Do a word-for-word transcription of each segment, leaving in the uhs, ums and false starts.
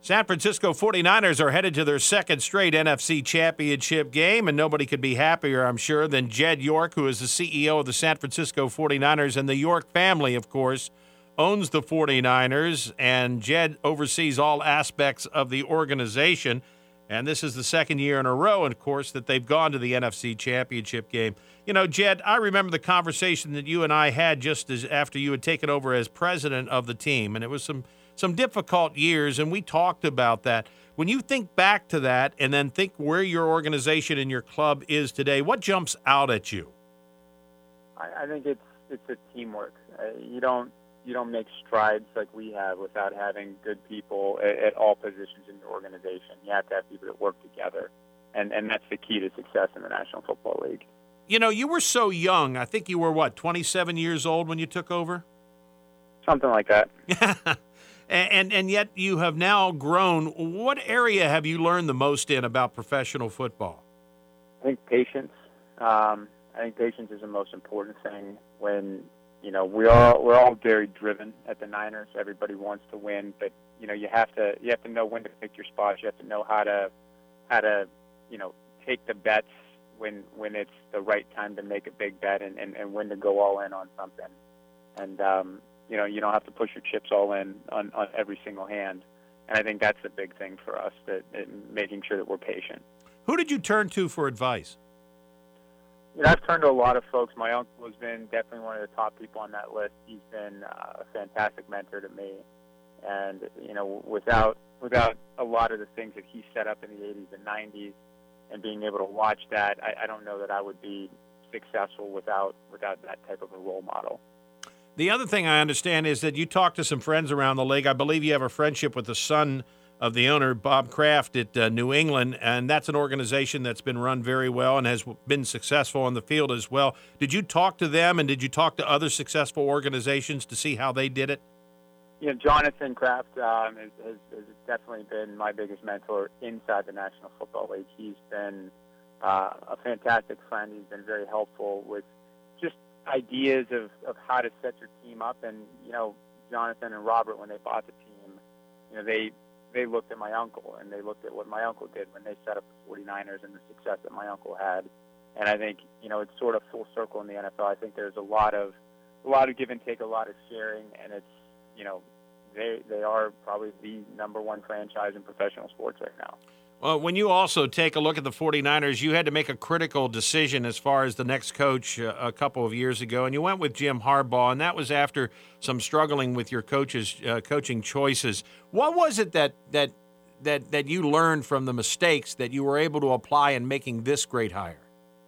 San Francisco forty-niners are headed to their second straight N F C Championship game, and nobody could be happier, I'm sure, than Jed York, who is the C E O of the San Francisco forty-niners, and the York family, of course, owns the forty-niners, and Jed oversees all aspects of the organization. And this is the second year in a row, of course, that they've gone to the N F C Championship game. You know, Jed, I remember the conversation that you and I had just as after you had taken over as president of the team, and it was some some difficult years, and we talked about that. When you think back to that and then think where your organization and your club is today, what jumps out at you? I, I think it's it's a teamwork. Uh, you don't you don't make strides like we have without having good people at, at all positions in your organization. You have to have people that work together, and and that's the key to success in the National Football League. You know, you were so young. I think you were, what, twenty-seven years old when you took over? Something like that. and, and and yet you have now grown. What area have you learned the most in about professional football? I think patience. Um, I think patience is the most important thing when, you know, we're all, we're all very driven at the Niners. Everybody wants to win, but, you know, you have to you have to know when to pick your spots. You have to know how to, how to you know, take the bets when when it's the right time to make a big bet, and, and, and when to go all in on something. And, um, you know, you don't have to push your chips all in on, on every single hand. And I think that's the big thing for us, that, that making sure that we're patient. Who did you turn to for advice? You know, I've turned to a lot of folks. My uncle has been definitely one of the top people on that list. He's been uh, a fantastic mentor to me. And, you know, without without a lot of the things that he set up in the eighties and nineties, and being able to watch that, I, I don't know that I would be successful without without that type of a role model. The other thing I understand is that you talk to some friends around the league. I believe you have a friendship with the son of the owner, Bob Kraft, at uh, New England, and that's an organization that's been run very well and has been successful on the field as well. Did you talk to them, and did you talk to other successful organizations to see how they did it? You know, Jonathan Kraft um, has, has, has definitely been my biggest mentor inside the National Football League. He's been uh, a fantastic friend. He's been very helpful with just ideas of, of how to set your team up. And, you know, Jonathan and Robert, when they bought the team, you know, they they looked at my uncle, and they looked at what my uncle did when they set up the forty-niners and the success that my uncle had. And I think, you know, it's sort of full circle in the N F L. I think there's a lot of a lot of give and take, a lot of sharing, and it's, you know, they they are probably the number one franchise in professional sports right now. Well, when you also take a look at the forty-niners, you had to make a critical decision as far as the next coach uh, a couple of years ago, and you went with Jim Harbaugh, and that was after some struggling with your coaches, uh, coaching choices. What was it that that that that you learned from the mistakes that you were able to apply in making this great hire?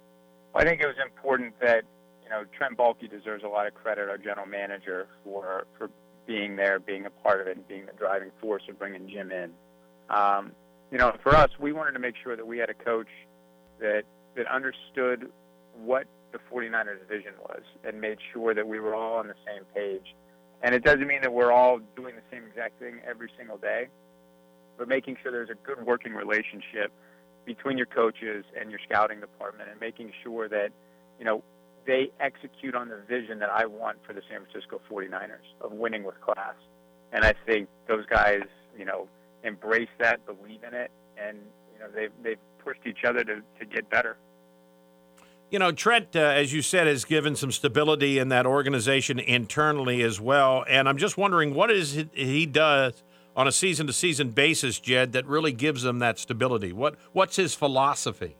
I think it was important that, you know, Trent Baalke deserves a lot of credit, our general manager, for for being there, being a part of it, and being the driving force of bringing Jim in. Um, you know, for us, we wanted to make sure that we had a coach that that understood what the forty-niners vision was and made sure that we were all on the same page. And it doesn't mean that we're all doing the same exact thing every single day, but making sure there's a good working relationship between your coaches and your scouting department, and making sure that, you know, they execute on the vision that I want for the San Francisco forty-niners of winning with class. And I think those guys, you know, embrace that, believe in it, and, you know, they've, they've pushed each other to, to get better. You know, Trent, uh, as you said, has given some stability in that organization internally as well. And I'm just wondering, what is it he does on a season-to-season basis, Jed, that really gives them that stability? What What's his philosophy?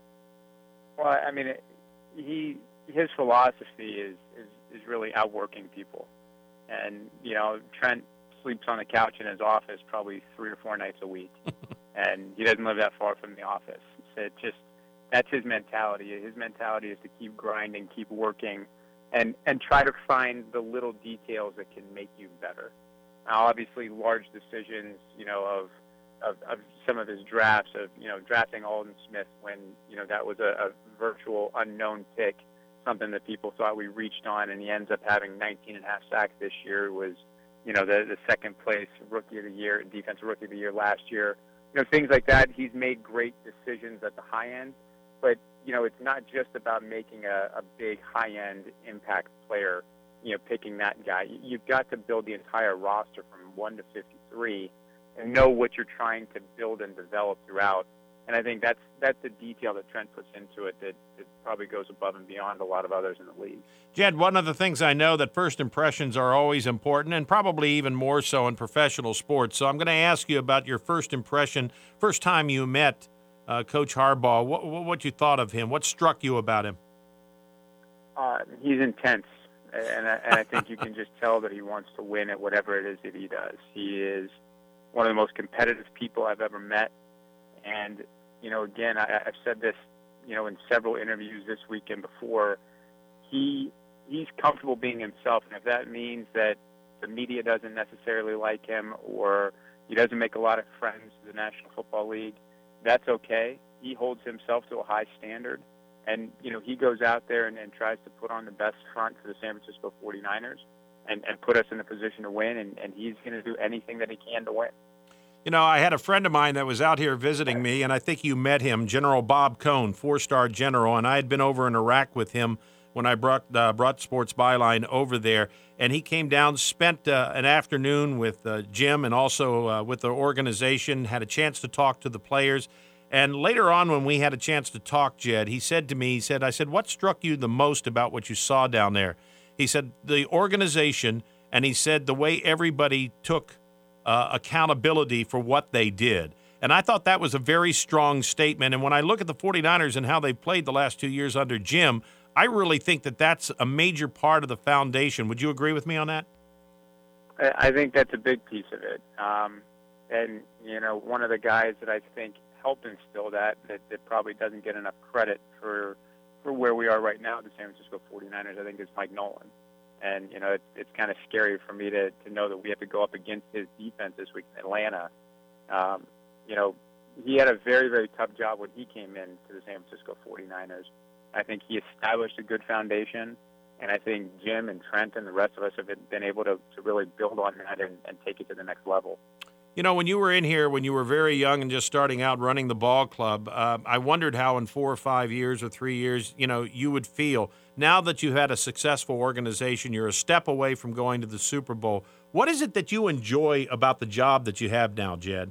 Well, I mean, he his philosophy is, is, is really outworking people. And, you know, Trent sleeps on the couch in his office probably three or four nights a week. And he doesn't live that far from the office. So it just, that's his mentality. His mentality is to keep grinding, keep working, and, and try to find the little details that can make you better. Now, obviously, large decisions, you know, of, of, of some of his drafts, of, you know, drafting Aldon Smith when, you know, that was a, a virtual unknown pick, something that people thought we reached on, and he ends up having nineteen and a half sacks this year. Was, you know, the, the second place rookie of the year, defensive rookie of the year last year. You know, things like that. He's made great decisions at the high end, but, you know, it's not just about making a, a big high-end impact player, you know, picking that guy. You've got to build the entire roster from one to fifty-three and know what you're trying to build and develop throughout. And I think that's that's the detail that Trent puts into it that, that probably goes above and beyond a lot of others in the league. Jed, one of the things I know that first impressions are always important, and probably even more so in professional sports. So I'm going to ask you about your first impression, first time you met uh, Coach Harbaugh. What, what you thought of him? What struck you about him? Uh, he's intense, and I, and I think you can just tell that he wants to win at whatever it is that he does. He is one of the most competitive people I've ever met, and you know, again, I, I've said this, you know, in several interviews this week and before. He he's comfortable being himself, and if that means that the media doesn't necessarily like him or he doesn't make a lot of friends in the National Football League, that's okay. He holds himself to a high standard, and you know, he goes out there and, and tries to put on the best front for the San Francisco forty-niners and, and put us in a position to win, and, and he's going to do anything that he can to win. You know, I had a friend of mine that was out here visiting me, and I think you met him, General Bob Cohn, four-star general, and I had been over in Iraq with him when I brought uh, brought Sports Byline over there, and he came down, spent uh, an afternoon with uh, Jim and also uh, with the organization, had a chance to talk to the players, and later on when we had a chance to talk, Jed, he said to me, he said, I said, what struck you the most about what you saw down there? He said, the organization, and he said the way everybody took Uh, accountability for what they did. And I thought that was a very strong statement. And when I look at the forty-niners and how they played the last two years under Jim, I really think that that's a major part of the foundation. Would you agree with me on that? I think that's a big piece of it. Um, and, you know, one of the guys that I think helped instill that, that, that probably doesn't get enough credit for, for where we are right now, the San Francisco forty-niners, I think is Mike Nolan. And, you know, it's, it's kind of scary for me to, to know that we have to go up against his defense this week in Atlanta. Um, you know, he had a very, very tough job when he came in to the San Francisco forty-niners. I think he established a good foundation, and I think Jim and Trent and the rest of us have been able to, to really build on that and, and take it to the next level. You know, when you were in here, when you were very young and just starting out running the ball club, uh, I wondered how in four or five years or three years, you know, you would feel. Now that you've had a successful organization, you're a step away from going to the Super Bowl. What is it that you enjoy about the job that you have now, Jed?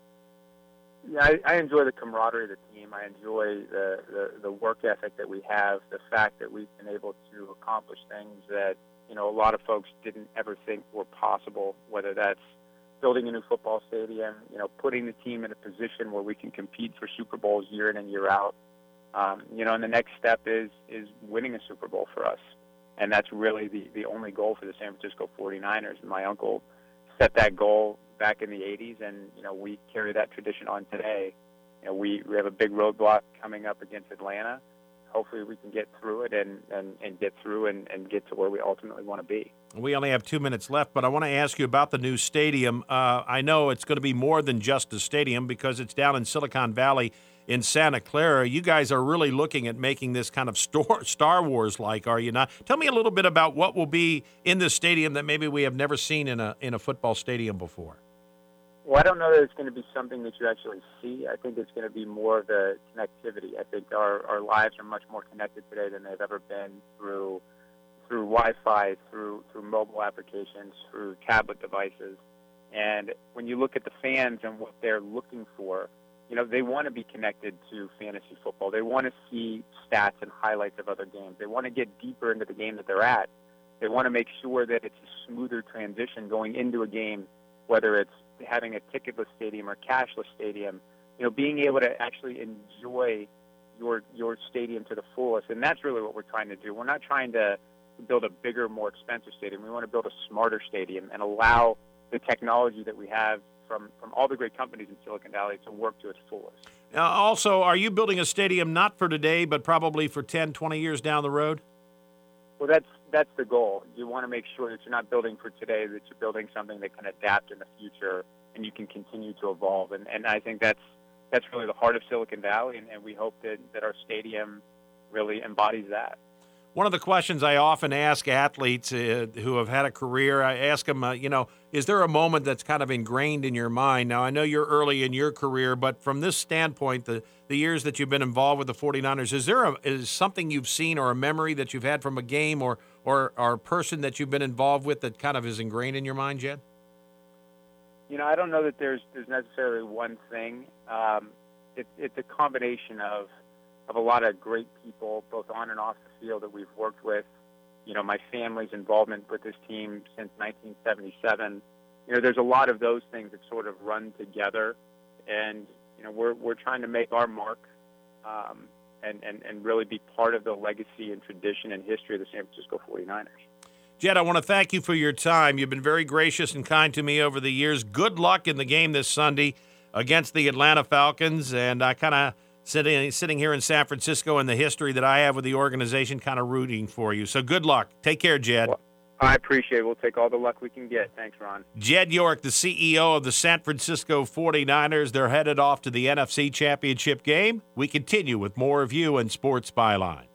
Yeah, I, I enjoy the camaraderie of the team. I enjoy the, the, the work ethic that we have, the fact that we've been able to accomplish things that, you know, a lot of folks didn't ever think were possible, whether that's building a new football stadium, you know, putting the team in a position where we can compete for Super Bowls year in and year out. Um, you know, and the next step is is winning a Super Bowl for us. And that's really the, the only goal for the San Francisco forty-niners. And my uncle set that goal back in the eighties, and, you know, we carry that tradition on today. You know, we, we have a big roadblock coming up against Atlanta. Hopefully we can get through it and, and, and get through and, and get to where we ultimately want to be. We only have two minutes left, but I want to ask you about the new stadium. Uh, I know it's going to be more than just a stadium because it's down in Silicon Valley in Santa Clara. You guys are really looking at making this kind of Star Wars-like, are you not? Tell me a little bit about what will be in this stadium that maybe we have never seen in a in a football stadium before. Well, I don't know that it's going to be something that you actually see. I think it's going to be more of the connectivity. I think our, our lives are much more connected today than they've ever been through through Wi-Fi, through through mobile applications, through tablet devices. And when you look at the fans and what they're looking for, you know, they want to be connected to fantasy football. They want to see stats and highlights of other games. They want to get deeper into the game that they're at. They want to make sure that it's a smoother transition going into a game, whether it's having a ticketless stadium or cashless stadium, you know, being able to actually enjoy your your stadium to the fullest. And that's really what we're trying to do. We're not trying to build a bigger, more expensive stadium. We want to build a smarter stadium and allow the technology that we have from, from all the great companies in Silicon Valley to work to its fullest. Uh, also, are you building a stadium not for today, but probably for ten, twenty years down the road? Well, that's that's the goal. You want to make sure that you're not building for today, that you're building something that can adapt in the future and you can continue to evolve. And, and I think that's that's really the heart of Silicon Valley, and, and we hope that, that our stadium really embodies that. One of the questions I often ask athletes uh, who have had a career, I ask them, uh, you know, is there a moment that's kind of ingrained in your mind? Now, I know you're early in your career, but from this standpoint, the, the years that you've been involved with the forty-niners, is there a, is something you've seen or a memory that you've had from a game or, or, or a person that you've been involved with that kind of is ingrained in your mind, Jed? You know, I don't know that there's there's necessarily one thing. Um, it, it's a combination of of a lot of great people, both on and off the field, that we've worked with. You know, my family's involvement with this team since nineteen seventy-seven. You know, there's a lot of those things that sort of run together, and you know, we're we're trying to make our mark, um, and, and and really be part of the legacy and tradition and history of the San Francisco forty-niners. Jed, I want to thank you for your time. You've been very gracious and kind to me over the years. Good luck in the game this Sunday against the Atlanta Falcons, and I kind of sitting sitting here in San Francisco and the history that I have with the organization, kind of rooting for you. So good luck. Take care, Jed. Well, I appreciate it. We'll take all the luck we can get. Thanks, Ron. Jed York, the C E O of the San Francisco forty-niners. They're headed off to the N F C Championship game. We continue with more of you in Sports Byline.